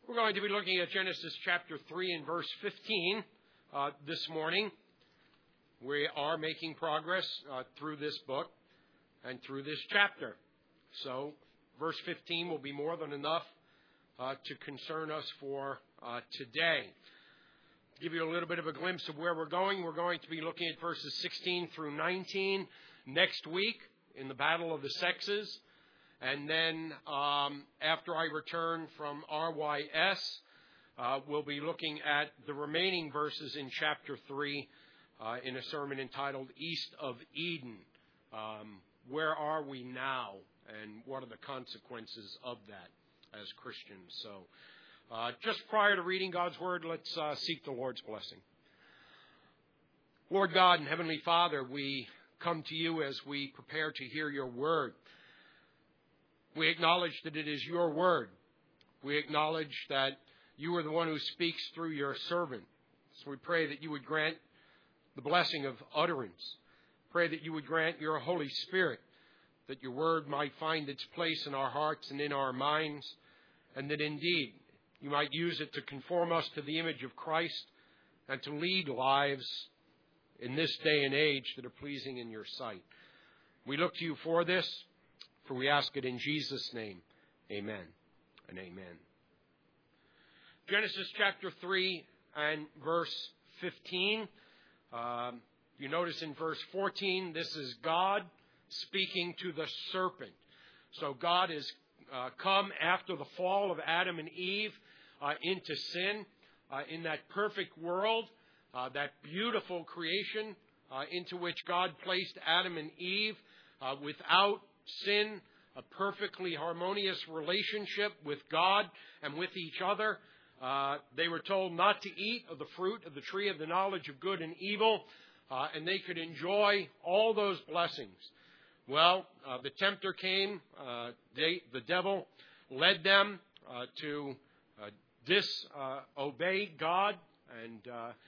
We're going to be looking at Genesis chapter 3 and verse 15 this morning. We are making progress through this book and through this chapter. So verse 15 will be more than enough to concern us for today. To give you a little bit of a glimpse of where we're going to be looking at verses 16 through 19 next week in the Battle of the Sexes. And then after I return from RYS, we'll be looking at the remaining verses in chapter 3 in a sermon entitled East of Eden. Where are we now, and what are the consequences of that as Christians? So just prior to reading God's Word, let's seek the Lord's blessing. Lord God and Heavenly Father, we come to you as we prepare to hear your Word. We acknowledge that it is your word. We acknowledge that you are the one who speaks through your servant. So we pray that you would grant the blessing of utterance. Pray that you would grant your Holy Spirit, that your word might find its place in our hearts and in our minds, and that indeed you might use it to conform us to the image of Christ and to lead lives in this day and age that are pleasing in your sight. We look to you for this. For we ask it in Jesus' name. Amen and amen. Genesis chapter 3 and verse 15. You notice in verse 14, this is God speaking to the serpent. So God has come after the fall of Adam and Eve into sin in that perfect world, that beautiful creation into which God placed Adam and Eve without sin, a perfectly harmonious relationship with God and with each other. They were told not to eat of the fruit of the tree of the knowledge of good and evil, and they could enjoy all those blessings. Well, the tempter came, the devil led them to disobey God and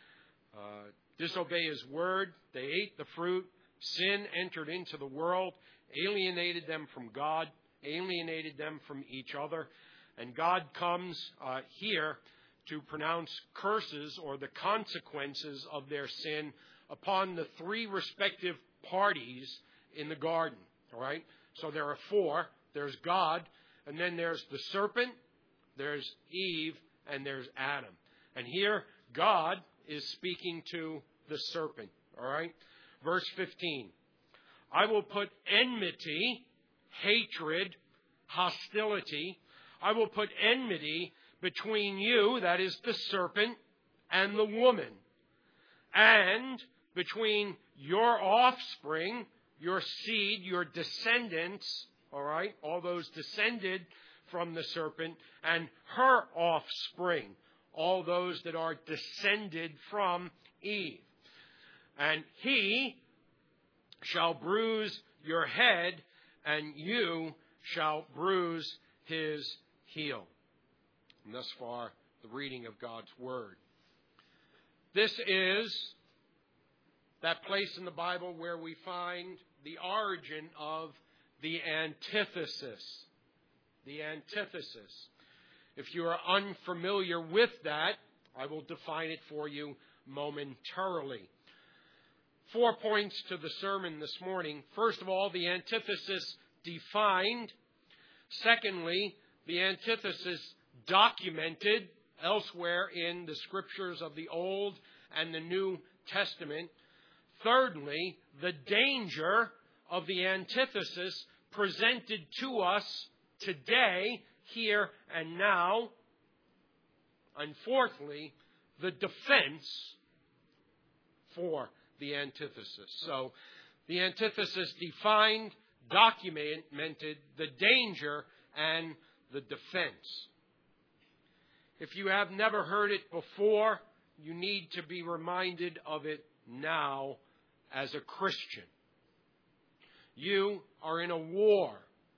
disobey his word. They ate the fruit. Sin entered into the world, alienated them from God, alienated them from each other. And God comes here to pronounce curses or the consequences of their sin upon the three respective parties in the garden. All right? So there are four. There's God, and then there's the serpent, there's Eve, and there's Adam. And here God is speaking to the serpent. All right? Verse 15. I will put enmity, hatred, hostility. I will put enmity between you, that is the serpent, and the woman, and between your offspring, your seed, your descendants, all right, all those descended from the serpent, and her offspring, all those that are descended from Eve. And he shall bruise your head, and you shall bruise his heel. And thus far, the reading of God's Word. This is that place in the Bible where we find the origin of the antithesis. The antithesis. If you are unfamiliar with that, I will define it for you momentarily. 4 points to the sermon this morning. First of all, the antithesis defined. Secondly, the antithesis documented elsewhere in the scriptures of the Old and the New Testament. Thirdly, the danger of the antithesis presented to us today, here and now. And fourthly, the defense for the antithesis. So the antithesis defined, documented the danger and the defense. If you have never heard it before, you need to be reminded of it now as a Christian. You are in a war.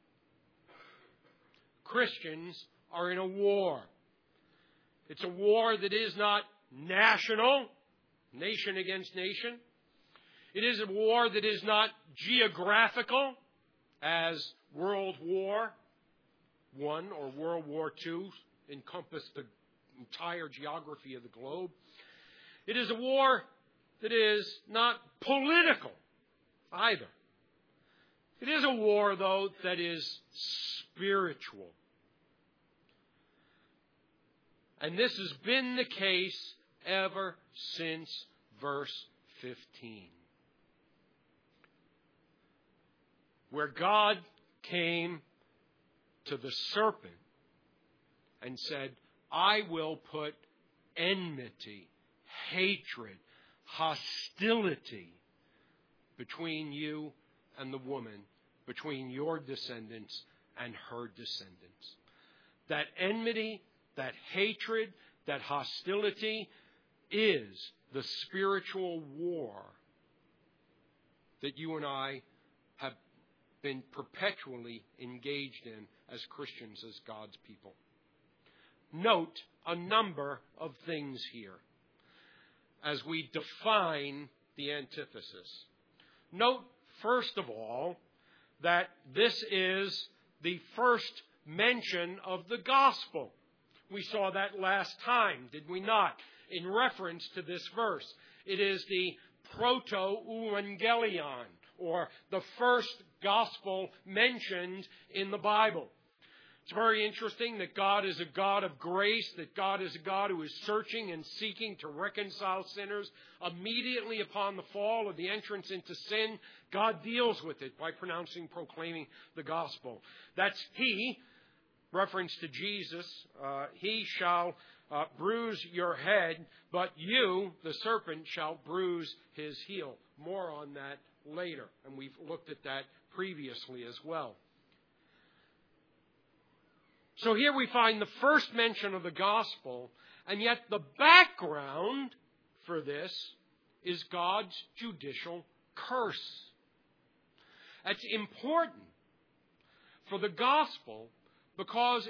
Christians are in a war. It's a war that is not national, nation against nation. It is a war that is not geographical, as World War I or World War II encompass the entire geography of the globe. It is a war that is not political either. It is a war, though, that is spiritual. And this has been the case ever since verse 15, where God came to the serpent and said, I will put enmity, hatred, hostility between you and the woman, between your descendants and her descendants. That enmity, that hatred, that hostility is the spiritual war that you and I have been perpetually engaged in as Christians, as God's people. Note a number of things here as we define the antithesis. Note, first of all, that this is the first mention of the gospel. We saw that last time, did we not? In reference to this verse. It is the proto-evangelion, or the first gospel mentioned in the Bible. It's very interesting that God is a God of grace, that God is a God who is searching and seeking to reconcile sinners. Immediately upon the fall or the entrance into sin, God deals with it by proclaiming the gospel. That's He, reference to Jesus, He shall bruise your head, but you, the serpent, shall bruise his heel. More on that later, and we've looked at that previously as well. So here we find the first mention of the gospel, and yet the background for this is God's judicial curse. That's important for the gospel, because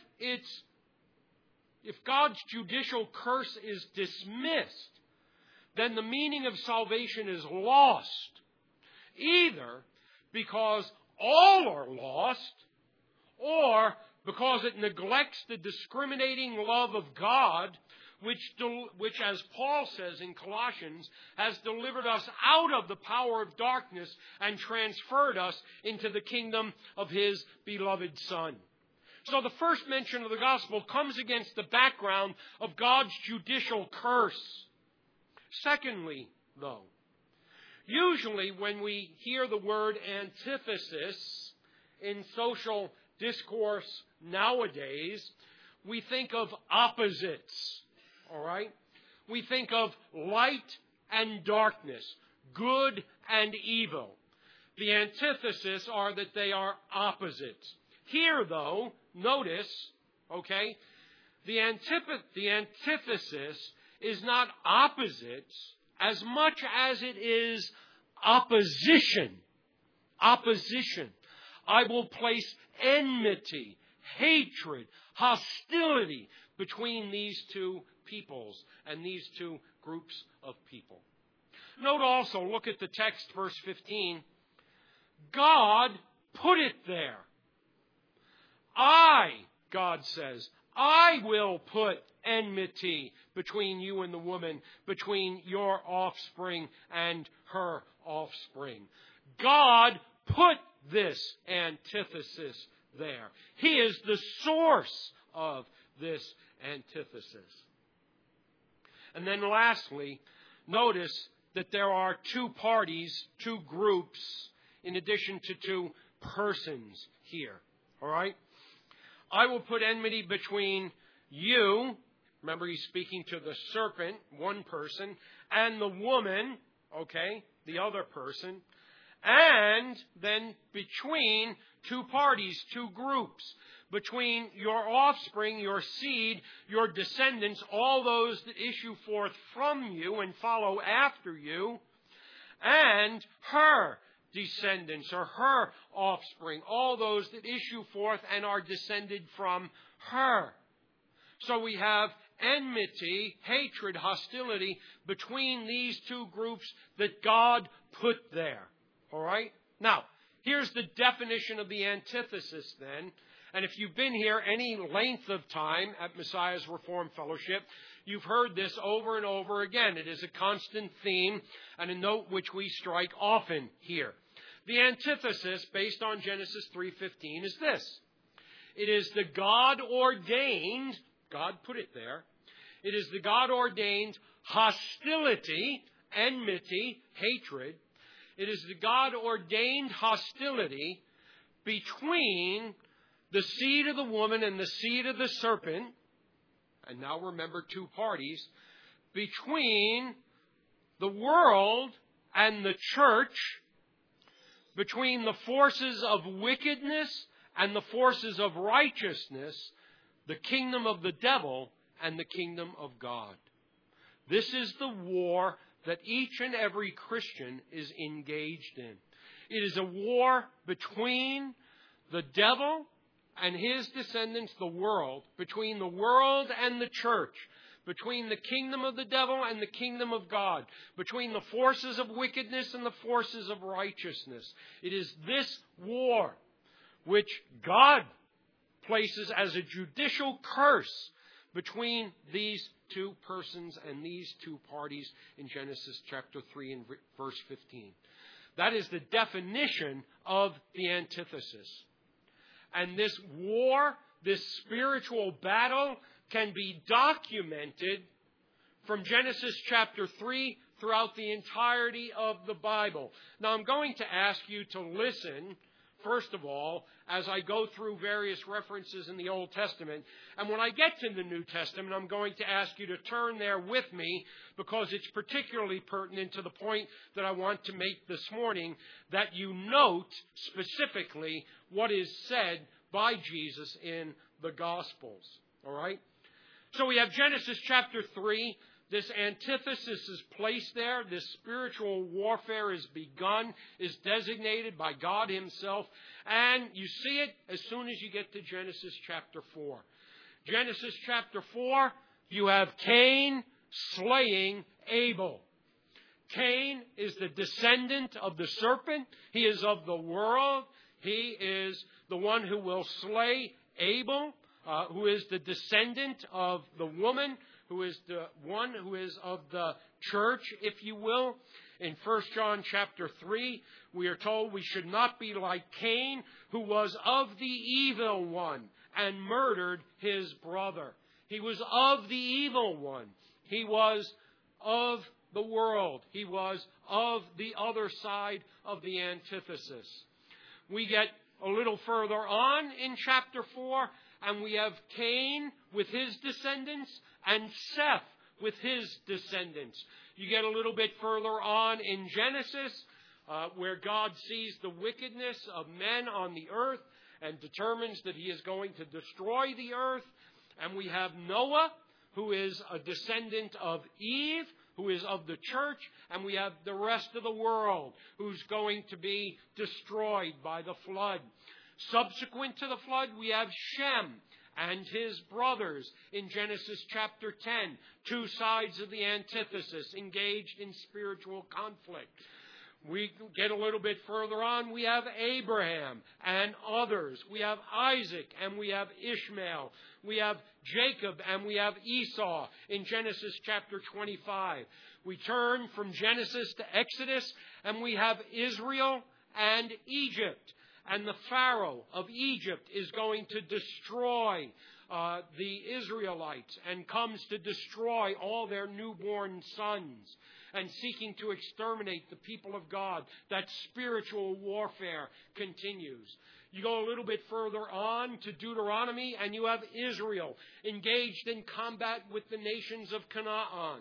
if God's judicial curse is dismissed, then the meaning of salvation is lost, either because all are lost, or because it neglects the discriminating love of God, which, as Paul says in Colossians, has delivered us out of the power of darkness and transferred us into the kingdom of His beloved Son. So the first mention of the gospel comes against the background of God's judicial curse. Secondly, though, usually when we hear the word antithesis in social discourse nowadays, we think of opposites, all right? We think of light and darkness, good and evil. The antithesis are that they are opposites. Here, though, notice, okay, the antithesis is not opposites as much as it is opposition. Opposition. I will place enmity, hatred, hostility between these two peoples and these two groups of people. Note also, look at the text, verse 15. God put it there. God says, I will put enmity between you and the woman, between your offspring and her offspring. God put this antithesis there. He is the source of this antithesis. And then lastly, notice that there are two parties, two groups, in addition to two persons here. All right? I will put enmity between you, remember he's speaking to the serpent, one person, and the woman, okay, the other person, and then between two parties, two groups, between your offspring, your seed, your descendants, all those that issue forth from you and follow after you, and her descendants or her offspring, all those that issue forth and are descended from her. So we have enmity, hatred, hostility between these two groups that God put there. All right? Now, here's the definition of the antithesis then. And if you've been here any length of time at Messiah's Reformed Fellowship, you've heard this over and over again. It is a constant theme and a note which we strike often here. The antithesis, based on Genesis 3:15, is this. It is the God-ordained, God put it there, it is the God-ordained hostility, enmity, hatred. It is the God-ordained hostility between the seed of the woman and the seed of the serpent, and now remember two parties, between the world and the church, between the forces of wickedness and the forces of righteousness, the kingdom of the devil and the kingdom of God. This is the war that each and every Christian is engaged in. It is a war between the devil and his descendants, the world, between the world and the church, between the kingdom of the devil and the kingdom of God, between the forces of wickedness and the forces of righteousness. It is this war which God places as a judicial curse between these two persons and these two parties in Genesis chapter 3 and verse 15. That is the definition of the antithesis. And this war, this spiritual battle, can be documented from Genesis chapter 3 throughout the entirety of the Bible. Now, I'm going to ask you to listen, first of all, as I go through various references in the Old Testament. And when I get to the New Testament, I'm going to ask you to turn there with me because it's particularly pertinent to the point that I want to make this morning, that you note specifically what is said by Jesus in the Gospels. All right? So we have Genesis chapter 3. This antithesis is placed there. This spiritual warfare is begun, is designated by God himself. And you see it as soon as you get to Genesis chapter 4. Genesis chapter 4, you have Cain slaying Abel. Cain is the descendant of the serpent. He is of the world. He is the one who will slay Abel, who is the descendant of the woman, who is the one who is of the church, if you will. In 1 John chapter 3, we are told we should not be like Cain, who was of the evil one and murdered his brother. He was of the evil one. He was of the world. He was of the other side of the antithesis. We get a little further on in chapter 4, and we have Cain with his descendants and Seth with his descendants. You get a little bit further on in Genesis, where God sees the wickedness of men on the earth and determines that he is going to destroy the earth. And we have Noah, who is a descendant of Eve, who is of the church, and we have the rest of the world, who's going to be destroyed by the flood. Subsequent to the flood, we have Shem and his brothers in Genesis chapter 10, two sides of the antithesis engaged in spiritual conflict. We get a little bit further on, we have Abraham and others. We have Isaac and we have Ishmael. We have Jacob and we have Esau in Genesis chapter 25. We turn from Genesis to Exodus and we have Israel and Egypt. And the Pharaoh of Egypt is going to destroy the Israelites and comes to destroy all their newborn sons and seeking to exterminate the people of God. That spiritual warfare continues. You go a little bit further on to Deuteronomy and you have Israel engaged in combat with the nations of Canaan.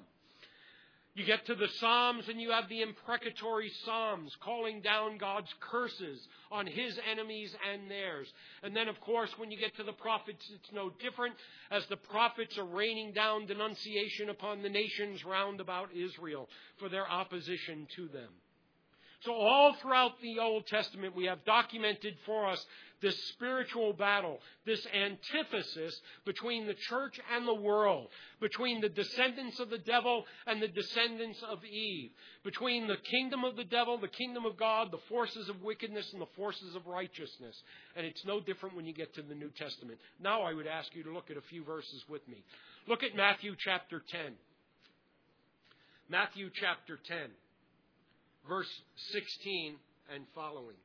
You get to the Psalms and you have the imprecatory Psalms calling down God's curses on his enemies and theirs. And then, of course, when you get to the prophets, it's no different, as the prophets are raining down denunciation upon the nations round about Israel for their opposition to them. So all throughout the Old Testament, we have documented for us this spiritual battle, this antithesis between the church and the world, between the descendants of the devil and the descendants of Eve, between the kingdom of the devil, the kingdom of God, the forces of wickedness and the forces of righteousness. And it's no different when you get to the New Testament. Now I would ask you to look at a few verses with me. Look at Matthew chapter 10. Matthew chapter 10, verse 16 and following.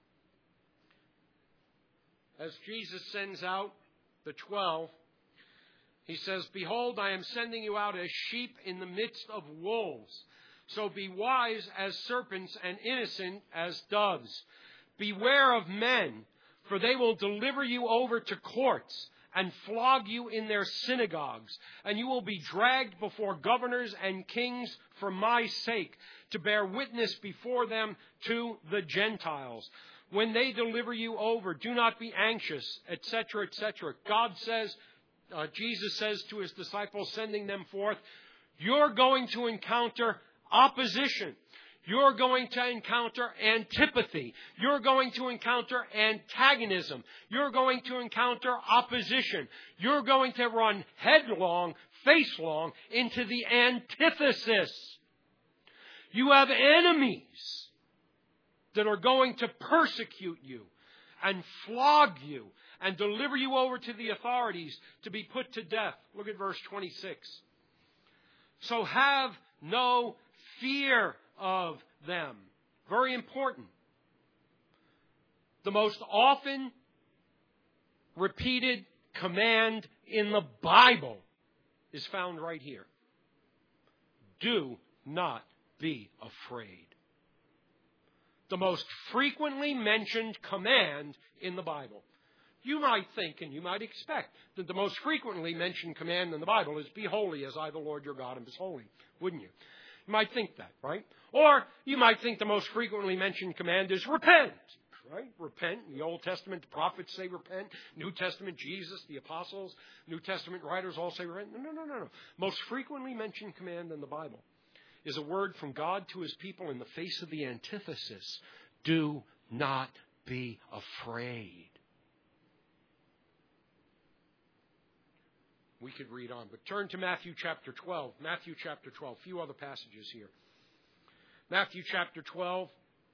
As Jesus sends out the 12, he says, "Behold, I am sending you out as sheep in the midst of wolves. So be wise as serpents and innocent as doves. Beware of men, for they will deliver you over to courts and flog you in their synagogues, and you will be dragged before governors and kings for my sake, to bear witness before them to the Gentiles. When they deliver you over, do not be anxious," etc., etc. God says, Jesus says to his disciples, sending them forth, you're going to encounter opposition. You're going to encounter antipathy. You're going to encounter antagonism. You're going to encounter opposition. You're going to run headlong, facelong into the antithesis. You have enemies that are going to persecute you and flog you and deliver you over to the authorities to be put to death. Look at verse 26. So have no fear of them. Very important. The most often repeated command in the Bible is found right here. Do not be afraid. The most frequently mentioned command in the Bible. You might think and you might expect that the most frequently mentioned command in the Bible is be holy as I, the Lord your God, am holy. Wouldn't you? You might think that, right? Or you might think the most frequently mentioned command is repent, right? Repent. In the Old Testament, the prophets say repent. New Testament, Jesus, the apostles, New Testament writers all say repent. No. Most frequently mentioned command in the Bible is a word from God to his people in the face of the antithesis. Do not be afraid. We could read on, but turn to Matthew chapter 12. Matthew chapter 12. A few other passages here. Matthew chapter 12.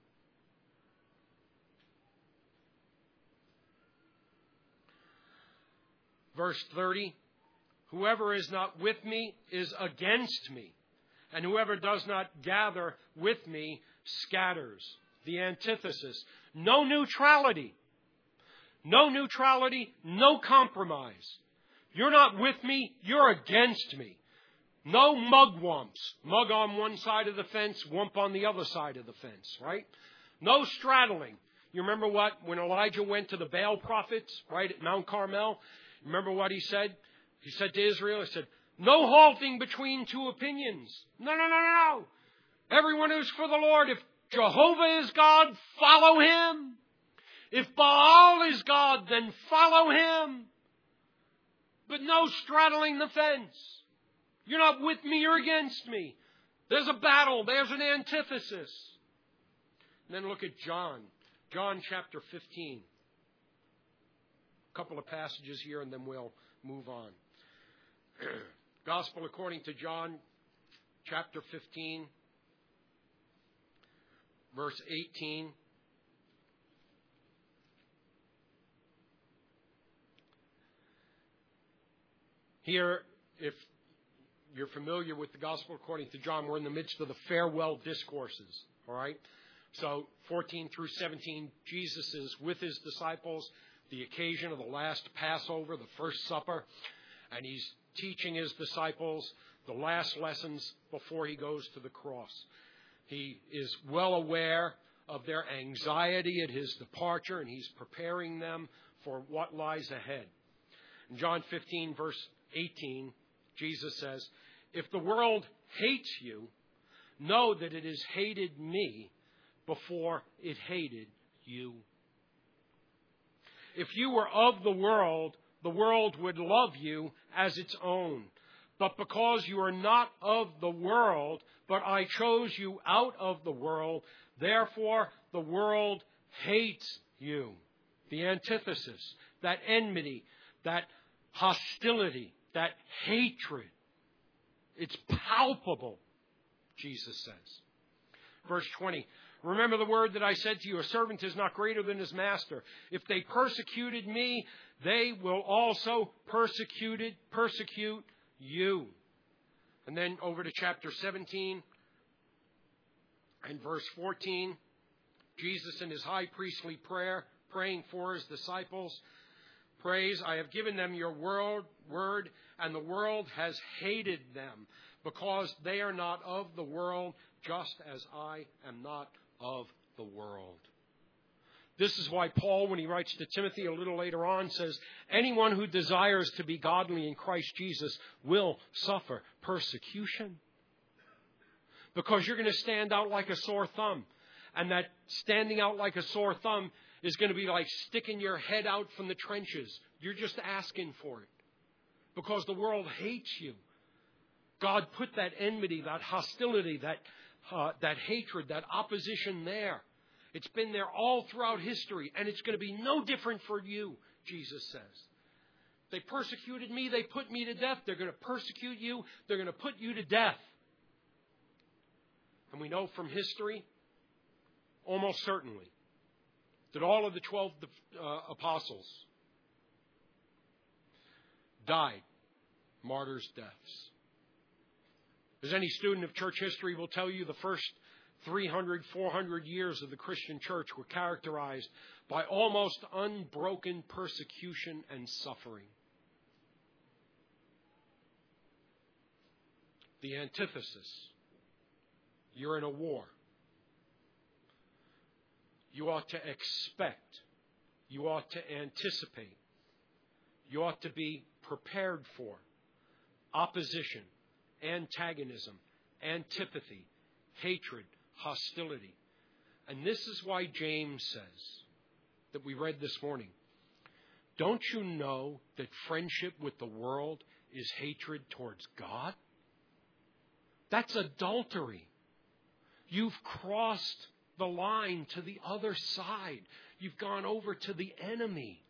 Verse 30. Whoever is not with me is against me, and whoever does not gather with me scatters. The antithesis. No neutrality. No neutrality, no compromise. You're not with me, you're against me. No mugwumps. Mug on one side of the fence, wump on the other side of the fence, right? No straddling. You remember what? When Elijah went to the Baal prophets, right, at Mount Carmel, remember what he said? He said to Israel, he said, no halting between two opinions. No. Everyone who's for the Lord, if Jehovah is God, follow him. If Baal is God, then follow him. But no straddling the fence. You're not with me, you're against me. There's a battle, there's an antithesis. And then look at John. John chapter 15. A couple of passages here and then we'll move on. Gospel according to John chapter 15, verse 18. Here, if you're familiar with the Gospel according to John, we're in the midst of the farewell discourses, all right? So 14 through 17, Jesus is with his disciples, the occasion of the last Passover, the first supper, and he's teaching his disciples the last lessons before he goes to the cross. He is well aware of their anxiety at his departure, and he's preparing them for what lies ahead. In John 15, verse 18, Jesus says, if the world hates you, know that it has hated me before it hated you. If you were of the world would love you as its own. But because you are not of the world, but I chose you out of the world, therefore the world hates you. The antithesis, that enmity, that hostility, that hatred. It's palpable, Jesus says. Verse 20, remember the word that I said to you, a servant is not greater than his master. If they persecuted me, they will also persecute you. And then over to chapter 17 and verse 14, Jesus in his high priestly prayer, praying for his disciples, prays, I have given them your word, and the world has hated them, because they are not of the world, just as I am not of the world. This is why Paul, when he writes to Timothy a little later on, says, anyone who desires to be godly in Christ Jesus will suffer persecution. Because you're going to stand out like a sore thumb. And that standing out like a sore thumb is going to be like sticking your head out from the trenches. You're just asking for it. Because the world hates you. God put that enmity, that hostility, that hatred, that opposition there. It's been there all throughout history, and it's going to be no different for you, Jesus says. They persecuted me, they put me to death. They're going to persecute you, they're going to put you to death. And we know from history, almost certainly, that all of the 12 apostles died martyrs' deaths. As any student of church history will tell you, the first 300, 400 years of the Christian church were characterized by almost unbroken persecution and suffering. The antithesis. You're in a war. You ought to expect. You ought to anticipate. You ought to be prepared for opposition, antagonism, antipathy, hatred, hostility. And this is why James says, that we read this morning, don't you know that friendship with the world is hatred towards God? That's adultery. You've crossed the line to the other side. You've gone over to the enemy.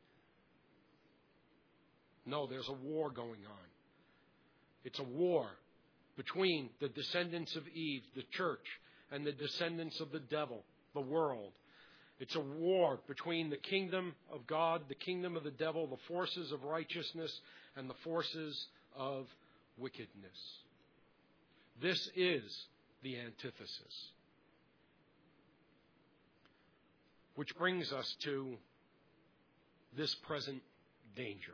No, there's a war going on. It's a war between the descendants of Eve, the church, and the descendants of the devil, the world. It's a war between the kingdom of God, the kingdom of the devil, the forces of righteousness, and the forces of wickedness. This is the antithesis. Which brings us to this present danger.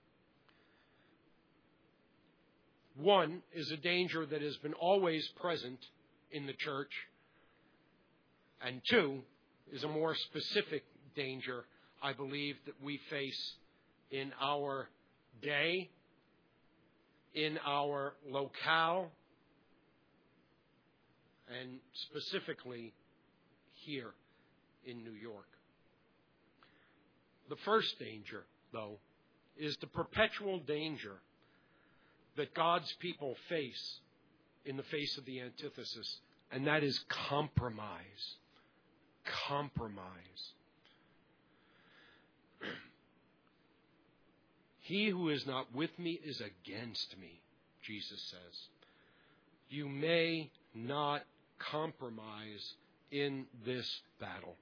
One is a danger that has been always present in the church. And two is a more specific danger, I believe, that we face in our day, in our locale, and specifically here in New York. The first danger, though, is the perpetual danger that God's people face in the face of the antithesis, and that is compromise. Compromise. He who is not with me is against me, Jesus says. You may not compromise in this battle.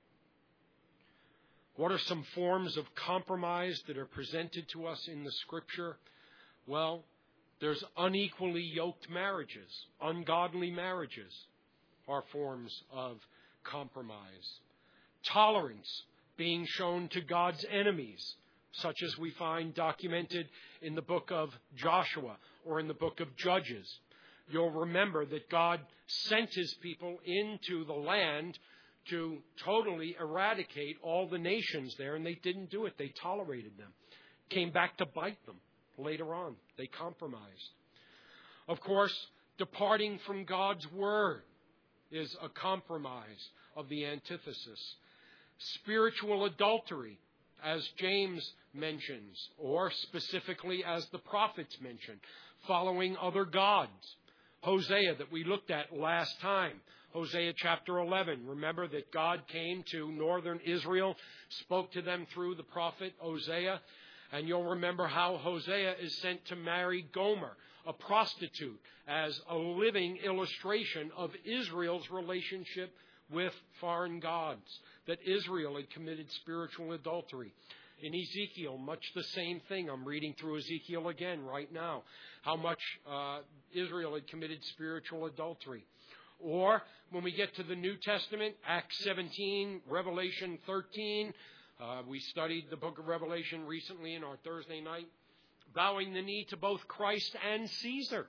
What are some forms of compromise that are presented to us in the Scripture? Well, there's unequally yoked marriages. Ungodly marriages are forms of compromise. Tolerance being shown to God's enemies, such as we find documented in the book of Joshua or in the book of Judges. You'll remember that God sent his people into the land to totally eradicate all the nations there, and they didn't do it. They tolerated them. Came back to bite them later on. They compromised. Of course, departing from God's word is a compromise of the antithesis. Spiritual adultery as James mentions, or specifically as the prophets mention, following other gods. Hosea, that we looked at last time. Hosea chapter 11. Remember that God came to northern Israel, spoke to them through the prophet Hosea. And you'll remember how Hosea is sent to marry Gomer, a prostitute, as a living illustration of Israel's relationship with foreign gods, that Israel had committed spiritual adultery. In Ezekiel, much the same thing. I'm reading through Ezekiel again right now, how much Israel had committed spiritual adultery. Or when we get to the New Testament, Acts 17, Revelation 13, we studied the book of Revelation recently in our Thursday night, bowing the knee to both Christ and Caesar.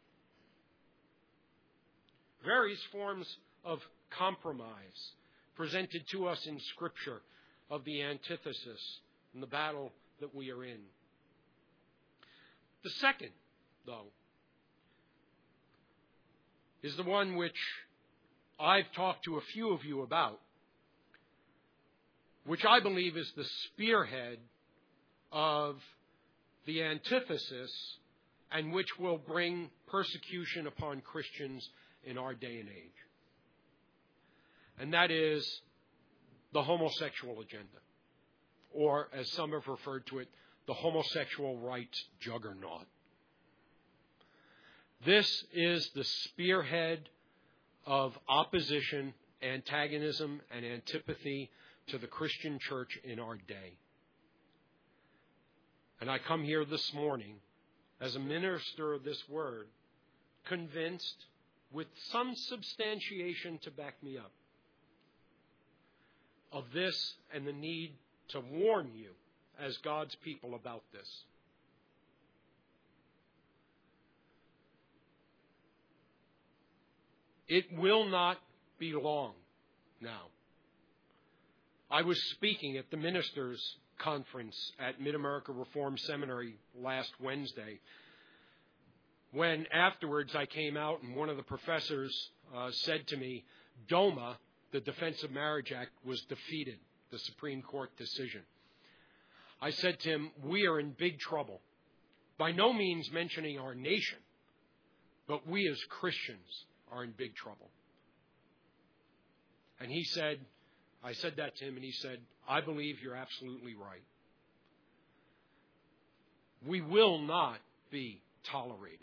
Various forms of compromise presented to us in Scripture of the antithesis in the battle that we are in. The second, though, is the one which I've talked to a few of you about, which I believe is the spearhead of the antithesis and which will bring persecution upon Christians in our day and age. And that is the homosexual agenda, or as some have referred to it, the homosexual rights juggernaut. This is the spearhead of opposition, antagonism, and antipathy to the Christian church in our day. And I come here this morning as a minister of this word, convinced with some substantiation to back me up of this and the need to warn you as God's people about this. It will not be long now. I was speaking at the ministers' conference at Mid-America Reformed Seminary last Wednesday, when afterwards I came out and one of the professors said to me, DOMA, the Defense of Marriage Act, was defeated, the Supreme Court decision. I said to him, we are in big trouble. By no means mentioning our nation, but we as Christians are in big trouble. And he said, I said that to him, and he said, I believe you're absolutely right. We will not be tolerated.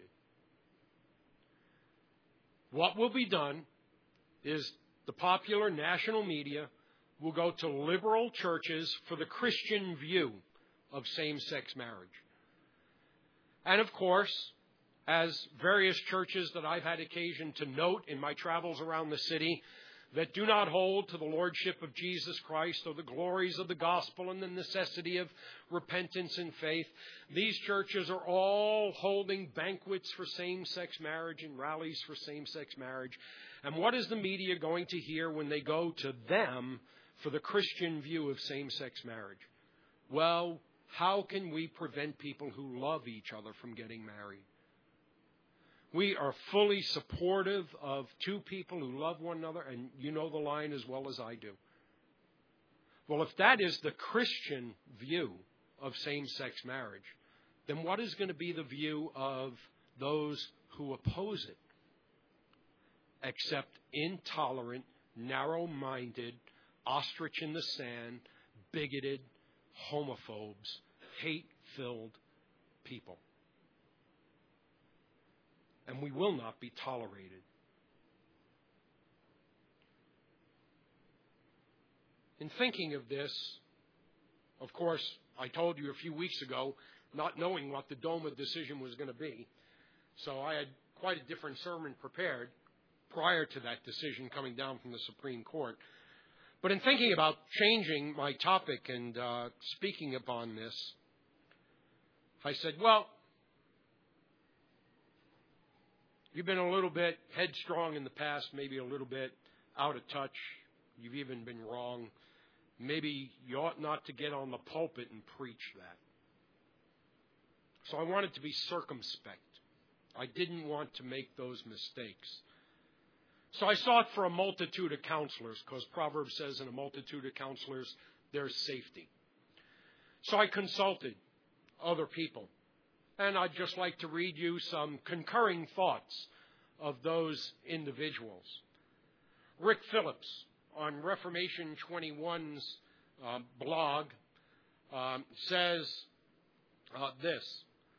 What will be done is the popular national media will go to liberal churches for the Christian view of same-sex marriage. And of course, as various churches that I've had occasion to note in my travels around the city that do not hold to the lordship of Jesus Christ or the glories of the gospel and the necessity of repentance and faith, these churches are all holding banquets for same-sex marriage and rallies for same-sex marriage. And what is the media going to hear when they go to them for the Christian view of same-sex marriage? Well, how can we prevent people who love each other from getting married? We are fully supportive of two people who love one another, and you know the line as well as I do. Well, if that is the Christian view of same-sex marriage, then what is going to be the view of those who oppose it? Except intolerant, narrow-minded, ostrich in the sand, bigoted, homophobes, hate-filled people. And we will not be tolerated. In thinking of this, of course, I told you a few weeks ago, not knowing what the DOMA decision was going to be, so I had quite a different sermon prepared prior to that decision coming down from the Supreme Court. But in thinking about changing my topic and speaking upon this, I said, well, you've been a little bit headstrong in the past, maybe a little bit out of touch. You've even been wrong. Maybe you ought not to get on the pulpit and preach that. So I wanted to be circumspect. I didn't want to make those mistakes. So I sought for a multitude of counselors, because Proverbs says in a multitude of counselors, there's safety. So I consulted other people. And I'd just like to read you some concurring thoughts of those individuals. Rick Phillips on Reformation 21's blog says this.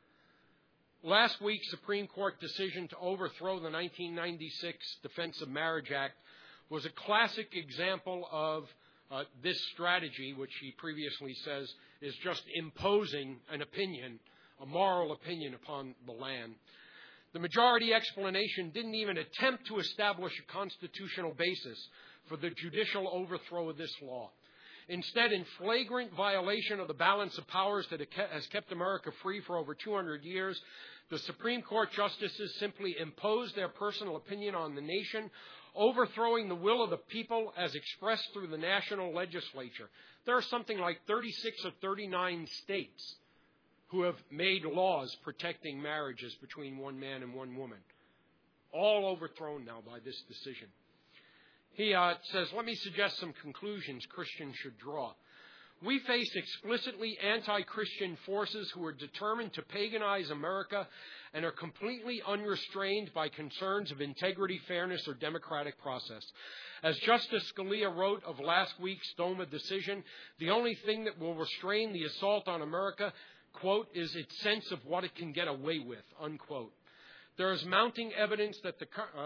Last week's Supreme Court decision to overthrow the 1996 Defense of Marriage Act was a classic example of this strategy, which he previously says is just imposing an opinion, a moral opinion upon the land. The majority explanation didn't even attempt to establish a constitutional basis for the judicial overthrow of this law. Instead, in flagrant violation of the balance of powers that has kept America free for over 200 years, the Supreme Court justices simply imposed their personal opinion on the nation, overthrowing the will of the people as expressed through the national legislature. There are something like 36 or 39 states who have made laws protecting marriages between one man and one woman. All overthrown now by this decision. He says, let me suggest some conclusions Christians should draw. We face explicitly anti-Christian forces who are determined to paganize America and are completely unrestrained by concerns of integrity, fairness, or democratic process. As Justice Scalia wrote of last week's DOMA decision, the only thing that will restrain the assault on America, quote, is its sense of what it can get away with, unquote. There is mounting evidence that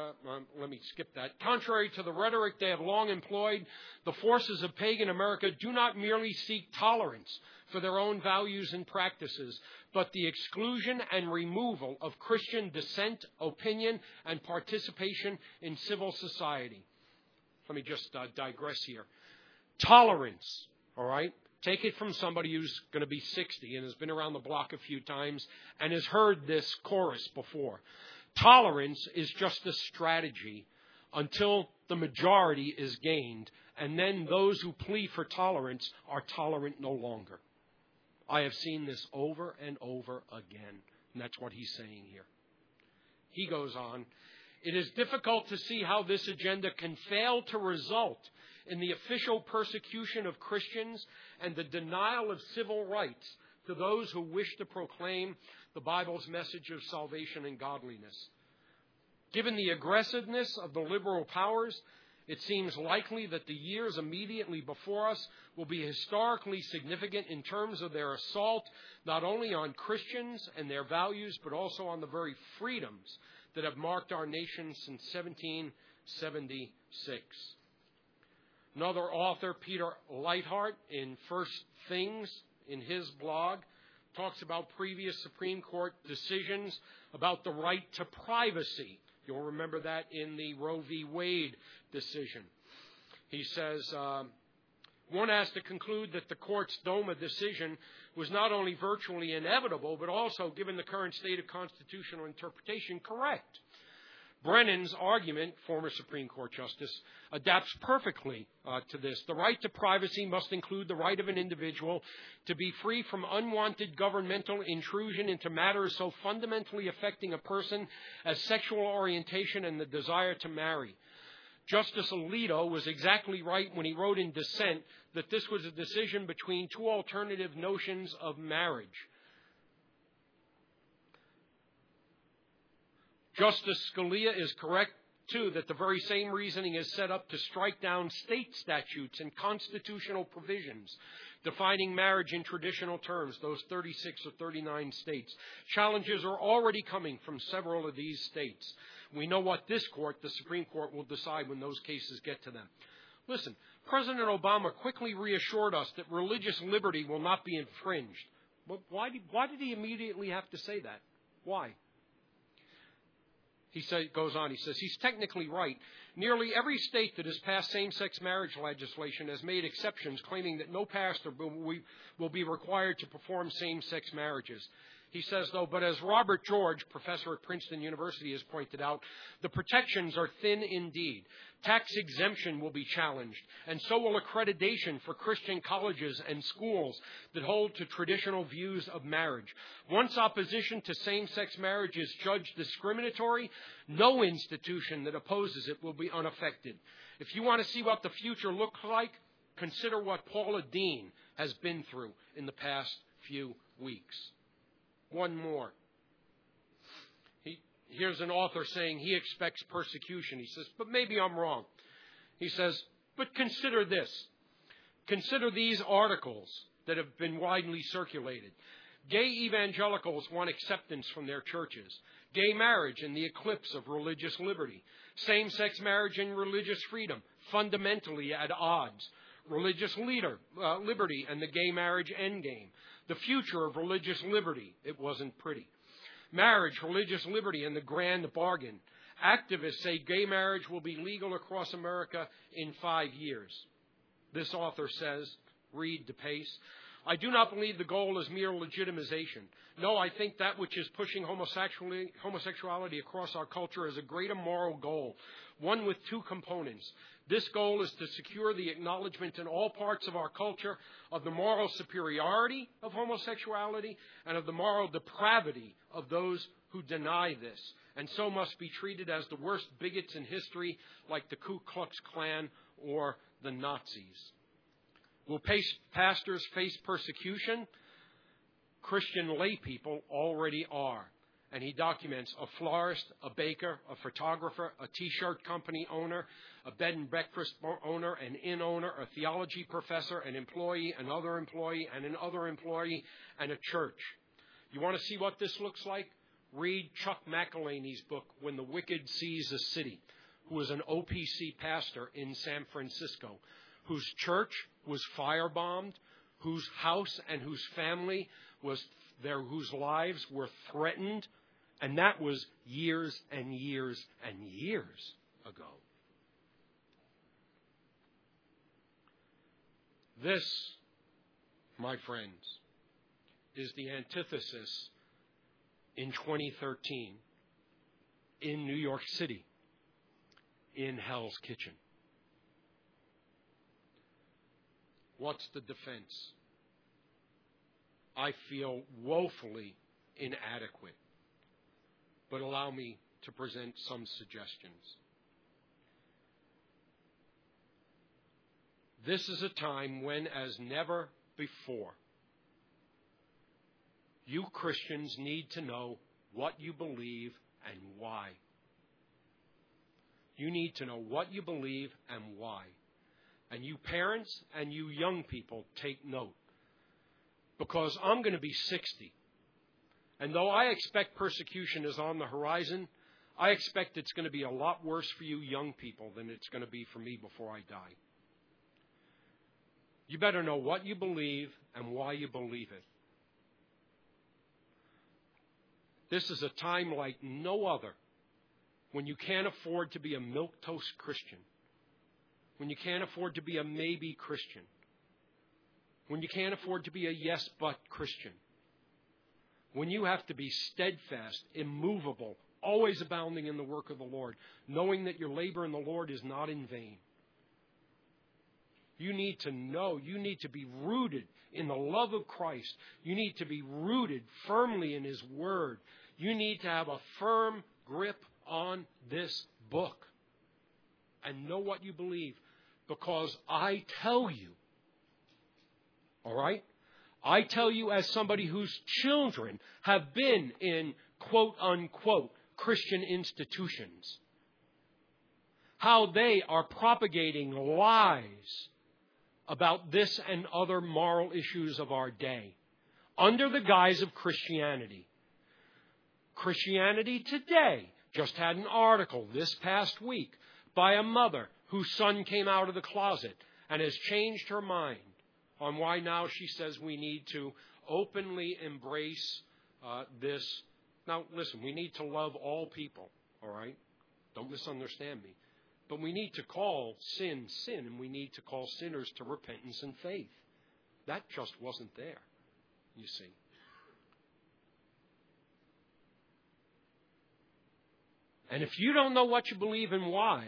contrary to the rhetoric they have long employed, the forces of pagan America do not merely seek tolerance for their own values and practices, but the exclusion and removal of Christian dissent, opinion, and participation in civil society. Let me just digress here. Tolerance, all right? Take it from somebody who's going to be 60 and has been around the block a few times and has heard this chorus before. Tolerance is just a strategy until the majority is gained, and then those who plead for tolerance are tolerant no longer. I have seen this over and over again, and that's what he's saying here. He goes on, it is difficult to see how this agenda can fail to result in the official persecution of Christians and the denial of civil rights to those who wish to proclaim the Bible's message of salvation and godliness. Given the aggressiveness of the liberal powers, it seems likely that the years immediately before us will be historically significant in terms of their assault not only on Christians and their values, but also on the very freedoms that have marked our nation since 1776. Another author, Peter Leithart, in First Things, in his blog, talks about previous Supreme Court decisions about the right to privacy. You'll remember that in the Roe v. Wade decision. He says, one has to conclude that the court's DOMA decision was not only virtually inevitable, but also, given the current state of constitutional interpretation, correct. Brennan's argument, former Supreme Court Justice, adapts perfectly to this. The right to privacy must include the right of an individual to be free from unwanted governmental intrusion into matters so fundamentally affecting a person as sexual orientation and the desire to marry. Justice Alito was exactly right when he wrote in dissent that this was a decision between two alternative notions of marriage. Justice Scalia is correct, too, that the very same reasoning is set up to strike down state statutes and constitutional provisions defining marriage in traditional terms, those 36 or 39 states. Challenges are already coming from several of these states. We know what this court, the Supreme Court, will decide when those cases get to them. Listen, President Obama quickly reassured us that religious liberty will not be infringed. But why did he immediately have to say that? Why? He goes on, he says, he's technically right. Nearly every state that has passed same-sex marriage legislation has made exceptions, claiming that no pastor will be required to perform same-sex marriages. He says, though, but as Robert George, professor at Princeton University, has pointed out, the protections are thin indeed. Tax exemption will be challenged, and so will accreditation for Christian colleges and schools that hold to traditional views of marriage. Once opposition to same-sex marriage is judged discriminatory, no institution that opposes it will be unaffected. If you want to see what the future looks like, consider what Paula Deen has been through in the past few weeks. One more. Here's an author saying he expects persecution. He says, but maybe I'm wrong. He says, but consider this. Consider these articles that have been widely circulated. Gay evangelicals want acceptance from their churches. Gay marriage and the eclipse of religious liberty. Same-sex marriage and religious freedom, fundamentally at odds. Religious liberty and the gay marriage endgame. The future of religious liberty. It wasn't pretty. Marriage, religious liberty, and the grand bargain. Activists say gay marriage will be legal across America in 5 years. This author says, read DePace, I do not believe the goal is mere legitimization. No, I think that which is pushing homosexuality across our culture is a greater moral goal, one with two components. This goal is to secure the acknowledgement in all parts of our culture of the moral superiority of homosexuality and of the moral depravity of those who deny this, and so must be treated as the worst bigots in history, like the Ku Klux Klan or the Nazis. Will pastors face persecution? Christian lay people already are. And he documents a florist, a baker, a photographer, a T-shirt company owner, a bed and breakfast owner, an inn owner, a theology professor, an employee, another employee, and another employee, and a church. You want to see what this looks like? Read Chuck McElhaney's book, When the Wicked Seize a City, who was an OPC pastor in San Francisco, whose church was firebombed, whose house and whose family was there, whose lives were threatened, and that was years and years and years ago. This, my friends, is the antithesis in 2013 in New York City, in Hell's Kitchen. What's the defense? I feel woefully inadequate, but allow me to present some suggestions. This is a time when, as never before, you Christians need to know what you believe and why. You need to know what you believe and why. And you parents and you young people, take note. Because I'm going to be 60. And though I expect persecution is on the horizon, I expect it's going to be a lot worse for you young people than it's going to be for me before I die. You better know what you believe and why you believe it. This is a time like no other when you can't afford to be a milquetoast Christian, when you can't afford to be a maybe Christian, when you can't afford to be a yes but Christian, when you have to be steadfast, immovable, always abounding in the work of the Lord, knowing that your labor in the Lord is not in vain. You need to know, you need to be rooted in the love of Christ. You need to be rooted firmly in His Word. You need to have a firm grip on this book and know what you believe, because I tell you, all right? I tell you as somebody whose children have been in quote-unquote Christian institutions, how they are propagating lies about this and other moral issues of our day under the guise of Christianity. Christianity Today just had an article this past week by a mother whose son came out of the closet and has changed her mind on why now she says we need to openly embrace this. Now, listen, we need to love all people, all right? Don't misunderstand me. But we need to call sin, sin, and we need to call sinners to repentance and faith. That just wasn't there, you see. And if you don't know what you believe and why,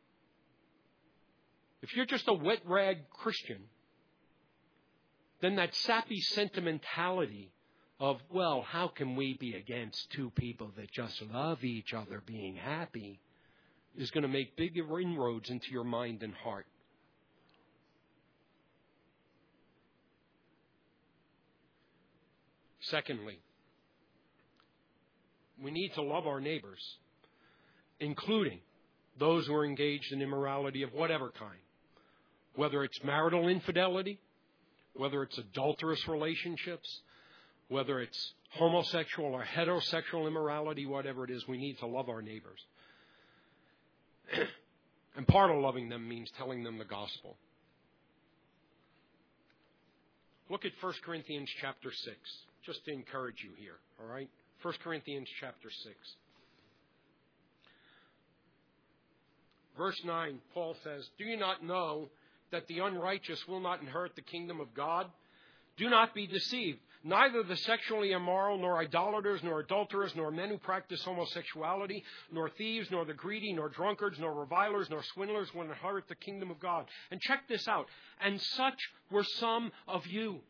if you're just a wet rag Christian, then that sappy sentimentality of, well, how can we be against two people that just love each other being happy, is going to make bigger inroads into your mind and heart. Secondly, we need to love our neighbors, including those who are engaged in immorality of whatever kind, whether it's marital infidelity, whether it's adulterous relationships, whether it's homosexual or heterosexual immorality, whatever it is, we need to love our neighbors. And part of loving them means telling them the gospel. Look at 1 Corinthians chapter 6, just to encourage you here, all right? 1 Corinthians chapter 6. Verse 9, Paul says, "Do you not know that the unrighteous will not inherit the kingdom of God? Do not be deceived. Neither the sexually immoral, nor idolaters, nor adulterers, nor men who practice homosexuality, nor thieves, nor the greedy, nor drunkards, nor revilers, nor swindlers will inherit the kingdom of God." And check this out. "And such were some of you."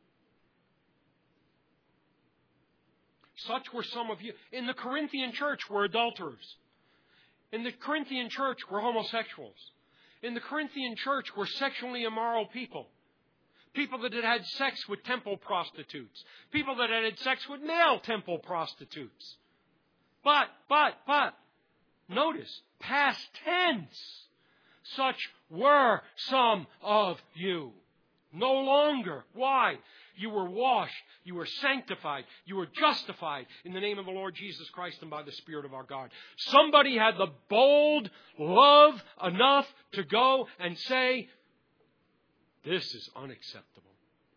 Such were some of you. In the Corinthian church were adulterers. In the Corinthian church were homosexuals. In the Corinthian church were sexually immoral people. People that had had sex with temple prostitutes. People that had had sex with male temple prostitutes. But, notice, past tense. Such were some of you. No longer. Why? You were washed. You were sanctified. You were justified in the name of the Lord Jesus Christ and by the Spirit of our God. Somebody had the bold love enough to go and say, this is unacceptable.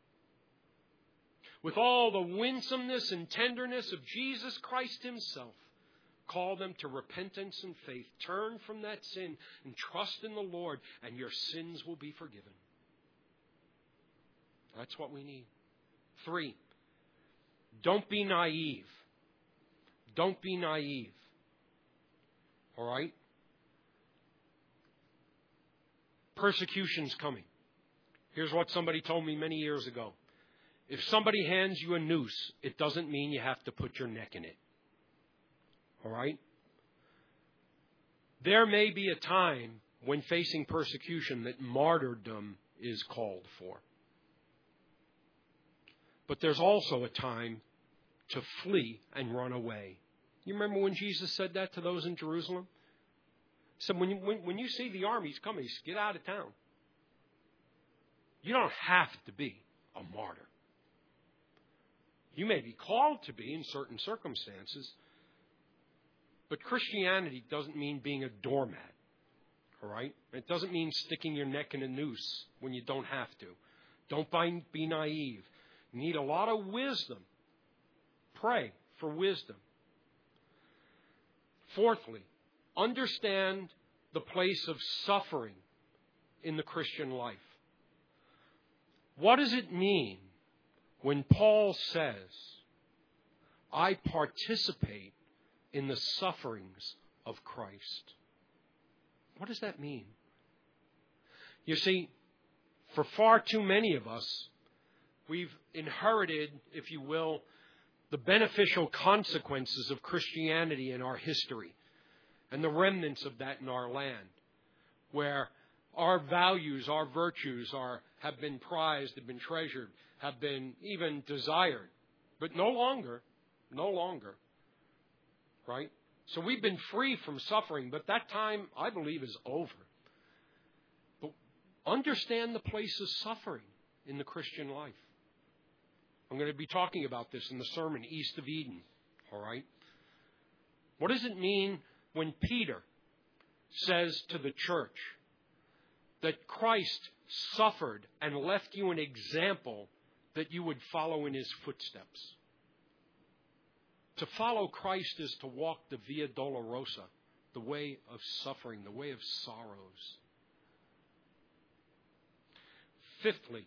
With all the winsomeness and tenderness of Jesus Christ himself, call them to repentance and faith. Turn from that sin and trust in the Lord, and your sins will be forgiven. That's what we need. 3, don't be naive. Don't be naive. All right? Persecution's coming. Here's what somebody told me many years ago. If somebody hands you a noose, it doesn't mean you have to put your neck in it. All right? There may be a time when facing persecution that martyrdom is called for. But there's also a time to flee and run away. You remember when Jesus said that to those in Jerusalem? He said, when you see the armies coming, get out of town. You don't have to be a martyr. You may be called to be in certain circumstances, but Christianity doesn't mean being a doormat. All right? It doesn't mean sticking your neck in a noose when you don't have to. Don't be naive. You need a lot of wisdom. Pray for wisdom. Fourthly, understand the place of suffering in the Christian life. What does it mean when Paul says, I participate in the sufferings of Christ? What does that mean? You see, for far too many of us, we've inherited, if you will, the beneficial consequences of Christianity in our history and the remnants of that in our land, where our values, our virtues have been prized, have been treasured, have been even desired, but no longer, right? So we've been free from suffering, but that time, I believe, is over. But understand the place of suffering in the Christian life. I'm going to be talking about this in the sermon, East of Eden, all right? What does it mean when Peter says to the church that Christ suffered and left you an example that you would follow in his footsteps? To follow Christ is to walk the Via Dolorosa, the way of suffering, the way of sorrows. Fifthly,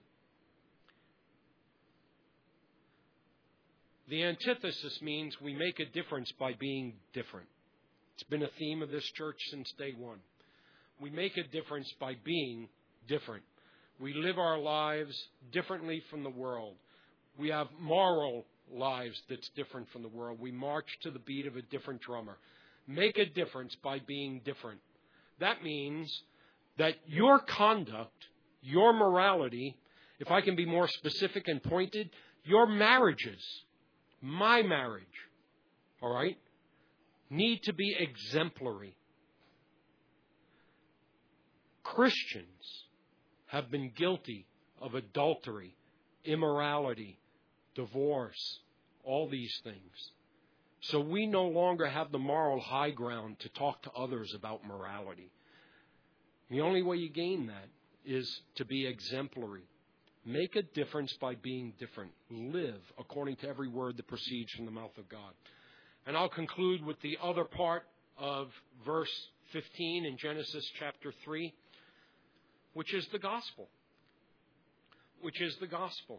the antithesis means we make a difference by being different. It's been a theme of this church since day one. We make a difference by being different. We live our lives differently from the world. We have moral lives that's different from the world. We march to the beat of a different drummer. Make a difference by being different. That means that your conduct, your morality, if I can be more specific and pointed, your marriages my marriage, all right, need to be exemplary. Christians have been guilty of adultery, immorality, divorce, all these things. So we no longer have the moral high ground to talk to others about morality. The only way you gain that is to be exemplary. Make a difference by being different. Live according to every word that proceeds from the mouth of God. And I'll conclude with the other part of verse 15 in Genesis chapter 3, which is the gospel. Which is the gospel.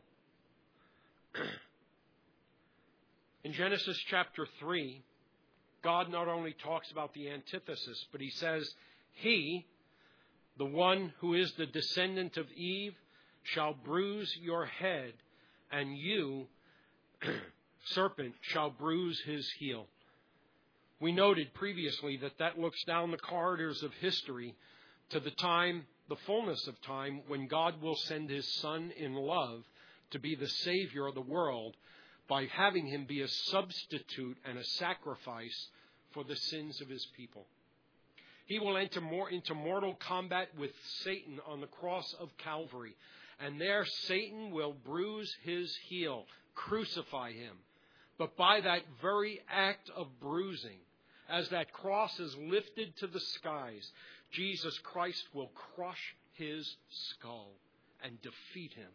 In Genesis chapter 3, God not only talks about the antithesis, but he says, He, the one who is the descendant of Eve, shall bruise your head, and you, serpent, shall bruise his heel. We noted previously that looks down the corridors of history to the time, the fullness of time, when God will send his Son in love to be the Savior of the world by having him be a substitute and a sacrifice for the sins of his people. He will enter into mortal combat with Satan on the cross of Calvary. And there Satan will bruise his heel, crucify him. But by that very act of bruising, as that cross is lifted to the skies, Jesus Christ will crush his skull and defeat him.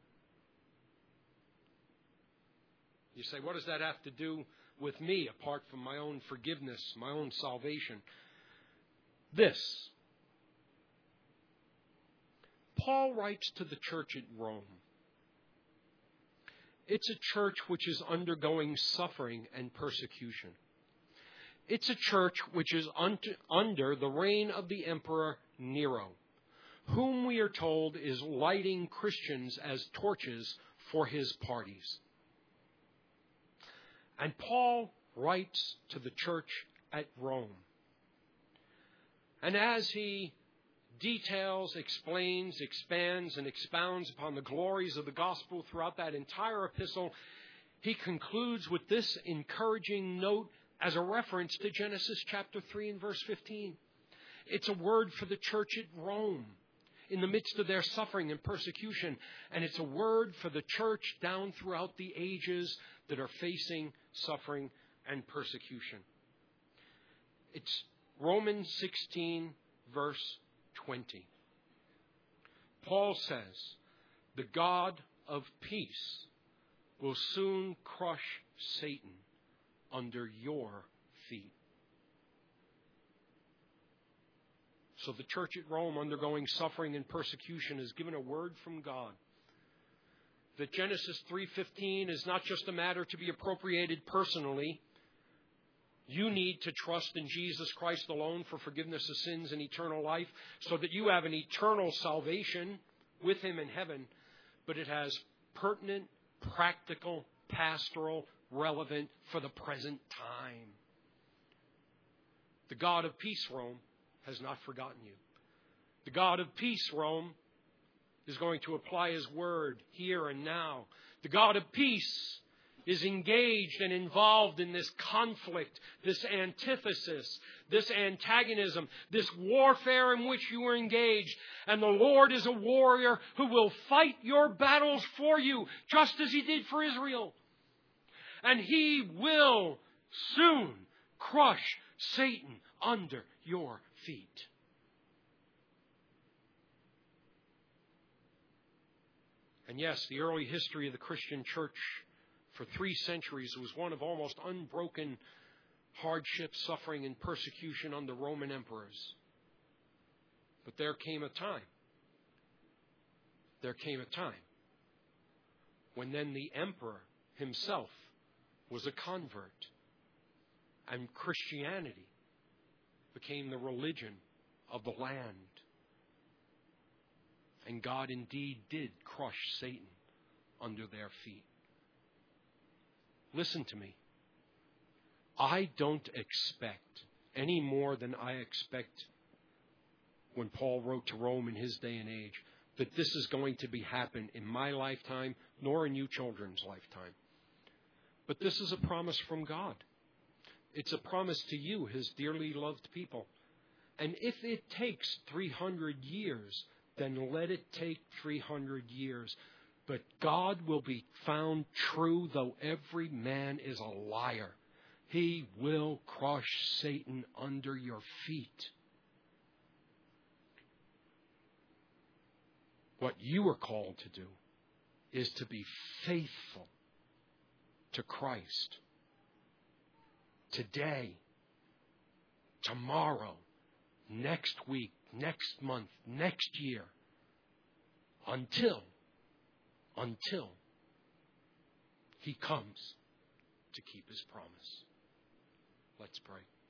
You say, what does that have to do with me apart from my own forgiveness, my own salvation? This. Paul writes to the church at Rome. It's a church which is undergoing suffering and persecution. It's a church which is under the reign of the Emperor Nero, whom we are told is lighting Christians as torches for his parties. And Paul writes to the church at Rome. And as he details, explains, expands, and expounds upon the glories of the gospel throughout that entire epistle, he concludes with this encouraging note as a reference to Genesis chapter 3 and verse 15. It's a word for the church at Rome in the midst of their suffering and persecution, and it's a word for the church down throughout the ages that are facing suffering and persecution. It's Romans 16, verse 20. Paul says, the God of peace will soon crush Satan under your feet. So the church at Rome, undergoing suffering and persecution, is given a word from God that Genesis 3:15 is not just a matter to be appropriated personally. You need to trust in Jesus Christ alone for forgiveness of sins and eternal life so that you have an eternal salvation with him in heaven. But it has pertinent, practical, pastoral, relevant for the present time. The God of peace, Rome, has not forgotten you. The God of peace, Rome, is going to apply his word here and now. The God of peace is engaged and involved in this conflict, this antithesis, this antagonism, this warfare in which you are engaged. And the Lord is a warrior who will fight your battles for you, just as he did for Israel. And he will soon crush Satan under your feet. And yes, the early history of the Christian church for 3 centuries was one of almost unbroken hardship, suffering, and persecution under Roman emperors. But there came a time when then the emperor himself was a convert, and Christianity became the religion of the land. And God indeed did crush Satan under their feet. Listen to me. I don't expect any more than I expect when Paul wrote to Rome in his day and age that this is going to happen in my lifetime, nor in you children's lifetime. But this is a promise from God. It's a promise to you, His dearly loved people. And if it takes 300 years, then let it take 300 years. But God will be found true, though every man is a liar. He will crush Satan under your feet. What you are called to do is to be faithful to Christ. Today, tomorrow, next week, next month, next year, until He comes to keep His promise. Let's pray.